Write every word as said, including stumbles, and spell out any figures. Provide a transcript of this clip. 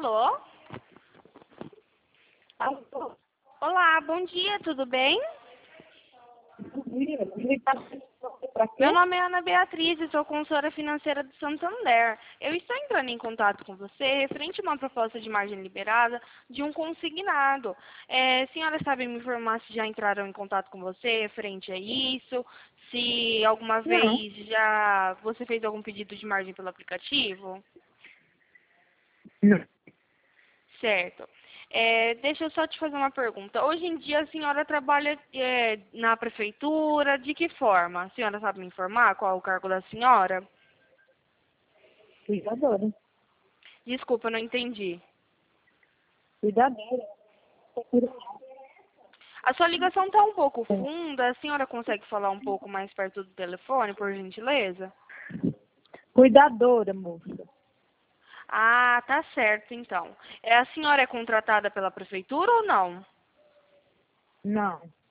Alô? Alô? Olá, bom dia, tudo bem? Bom dia. Para quê? Meu nome é Ana Beatriz e sou consultora financeira do Santander. Eu estou entrando em contato com você referente a uma proposta de margem liberada de um consignado. É, a senhora sabe me informar se já entraram em contato com você referente a isso? Se alguma Não. vez já você fez algum pedido de margem pelo aplicativo? Não. Certo. É, deixa eu só te fazer uma pergunta. Hoje em dia a senhora trabalha é, na prefeitura, de que forma? A senhora sabe me informar qual é o cargo da senhora? Cuidadora. Desculpa, eu não entendi. Cuidadora. A sua ligação está um pouco funda, a senhora consegue falar um pouco mais perto do telefone, por gentileza? Cuidadora, moça. Ah, tá certo então. É, a senhora é contratada pela prefeitura ou não? Não.